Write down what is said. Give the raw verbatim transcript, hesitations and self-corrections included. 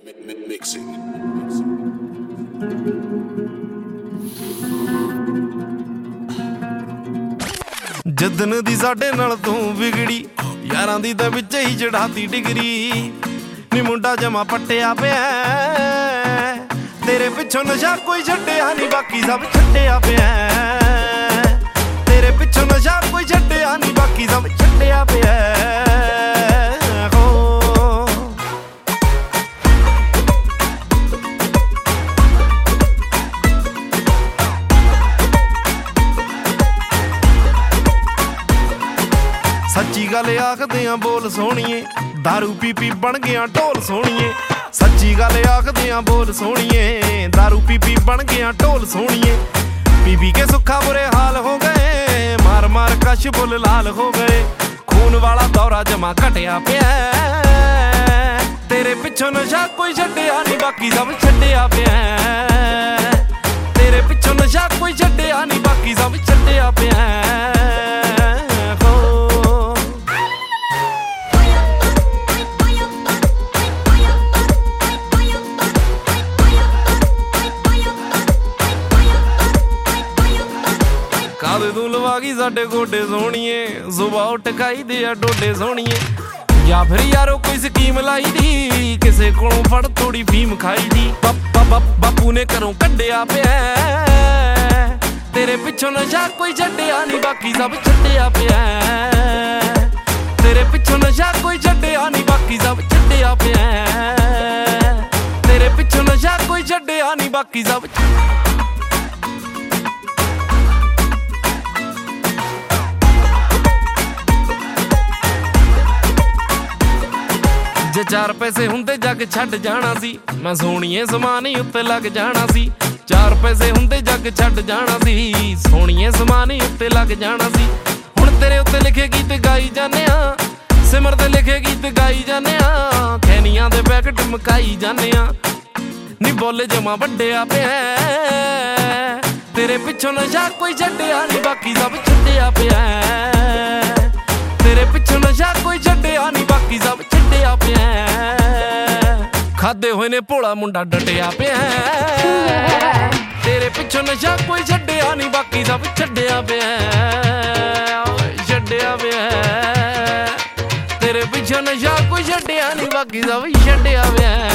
Mixing. ਜਦਨ ਦੀ ਸਾਡੇ ਨਾਲ ਤੂੰ ਵਿਗੜੀ ਯਾਰਾਂ ਦੀ ਤਾਂ ਵਿੱਚ ਹੀ ਚੜਾਤੀ ਡਿਗਰੀ ਨੀ ਮੁੰਡਾ ਜਮਾ ਪੱਟਿਆ ਪਿਆ ਤੇਰੇ ਪਿੱਛੋਂ ਨਸ਼ਾ ਕੋਈ ਛੱਡਿਆ ਨਹੀਂ ਬਾਕੀ ਸਭ ਛੱਡਿਆ ਪਿਆ ਤੇਰੇ ਪਿੱਛੋਂ ਨਸ਼ਾ ਕੋਈ ਛੱਡਿਆ ਨਹੀਂ ਬਾਕੀ ਸਭ ਛੱਡਿਆ ਪਿਆ ਸੱਚੀ ਗੱਲ ਆਖਦੇ ਆਂ ਬੋਲ ਸੋਹਣੀਏ ਦਾਰੂ ਪੀ ਪੀ ਬਣ ਗਿਆ ਢੋਲ ਸੋਹਣੀਏ ਸੱਚੀ ਗੱਲ ਆਖਦੇ ਆਂ ਬੋਲ ਸੋਹਣੀਏ ਦਾਰੂ ਪੀ ਪੀ ਬਣ ਗਿਆ ਢੋਲ ਸੋਹਣੀਏ ਪੀ ਪੀ ਕੇ ਸੁੱਖਾ ਬੁਰੇ ਹਾਲ ਹੋ ਗਏ ਮਾਰ ਮਾਰ ਕਸ਼ ਬੁੱਲ ਲਾਲ ਹੋ ਗਏ ਖੂਨ ਵਾਲਾ ਦੌਰਾ ਜਮਾ ਘਟਿਆ ਪਿਆ ਤੇਰੇ ਪਿੱਛੋਂ ਨਸ਼ਾ ਕੋਈ ਛੱਡਿਆ ਨਹੀਂ ਬਾਕੀ ਸਭ ਛੱਡਿਆ ਪਿਆ ਤੇਰੇ ਪਿੱਛੋਂ ਨਸ਼ਾ ਕੋਈ ਛੱਡਿਆ ਨਹੀਂ ਬਾਕੀ ਸਭ ਛੱਡਿਆ ਪਿਆ ਕਾਦੇ ਤੂੰ ਲਵਾ ਗਈ ਸਾਡੇ ਗੋਡੇ ਸੋਹਣੀਏ ਸੁਬਾ ਉੱਠ ਖਾਈ ਦੇ ਆ ਡੋਡੇ ਸੋਹਣੀਏ ਜਾਂ ਫਿਰ ਯਾਰੋ ਕੋਈ ਸਕੀਮ ਲਾਈ ਦੀ ਕਿਸੇ ਕੋਲੋਂ ਫੜ ਥੋੜੀ ਫੀਮ ਖਾਈ ਦੀ ਬਾਪੂ ਨੇ ਘਰੋਂ ਕੱਢਿਆ ਪਿਆ ਤੇਰੇ ਪਿੱਛੋਂ ਨਸ਼ਾ ਕੋਈ ਛੱਡਿਆ ਨਹੀਂ ਬਾਕੀ ਸਭ ਛੱਡਿਆ ਪਿਆ ਤੇਰੇ ਪਿੱਛੋਂ ਨਸ਼ਾ ਕੋਈ ਛੱਡਿਆ ਨਹੀਂ ਬਾਕੀ ਸਭ ਛੱਡਿਆ ਪਿਆ ਤੇਰੇ ਪਿੱਛੋਂ ਨਸ਼ਾ ਕੋਈ ਛੱਡਿਆ ਨਹੀਂ ਬਾਕੀ ਸਭ ਜੇ ਚਾਰ ਪੈਸੇ ਹੁੰਦੇ ਜੱਗ ਛੱਡ ਜਾਣਾ ਸੀ ਮੈਂ ਸੋਹਣੀਏ ਸਮਾਨ ਹੀ ਉੱਤੇ ਲੱਗ ਜਾਣਾ ਸੀ ਚਾਰ ਪੈਸੇ ਹੁੰਦੇ ਜੱਗ ਛੱਡ ਜਾਣਾ ਸੀ ਸੋਹਣੀਏ ਸਮਾਨ ਹੀ ਉੱਤੇ ਲੱਗ ਜਾਣਾ ਸੀ ਹੁਣ ਤੇਰੇ ਉੱਤੇ ਲਿਖੇ ਗੀਤ ਗਾਈ ਜਾਂਦੇ ਆ ਸਿਮਰ ਤੇ ਲਿਖੇ ਗੀਤ ਗਾਈ ਜਾਂਦੇ ਆ ਖੈਨੀਆਂ ਦੇ ਪੈਕਟ ਮਕਾਈ ਜਾਂਦੇ ਆ ਨੀ ਬੋਲੇ ਜਮਾ ਵੱਡਿਆ ਪਿਆ ਤੇਰੇ ਪਿੱਛੋਂ ਨਸ਼ਾ ਕੋਈ ਛੱਡਿਆ ਨਹੀਂ ਬਾਕੀ ਸਭ ਛੱਡਿਆ ਪਿਆ ਤੇਰੇ ਪਿੱਛੋਂ ਨਸ਼ਾ ਕੋਈ ਛੱਡਿਆ ਨਹੀਂ ਬਾਕੀ ਸਭ ਛੱਡਿਆ ਪਿਆ ਖਾਦੇ ਹੋਏ ਨੇ ਭੋਲਾ ਮੁੰਡਾ ਡਟਿਆ ਪਿਆ ਤੇਰੇ ਪਿੱਛੋਂ ਨਸ਼ਾ ਕੋਈ ਛੱਡਿਆ ਨਹੀਂ ਬਾਕੀ ਸਭ ਛੱਡਿਆ ਪਿਆ ਛੱਡਿਆ ਪਿਆ ਤੇਰੇ ਪਿੱਛੋਂ ਨਸ਼ਾ ਕੋਈ ਛੱਡਿਆ ਨਹੀਂ ਬਾਕੀ ਸਭ ਛੱਡਿਆ ਪਿਆ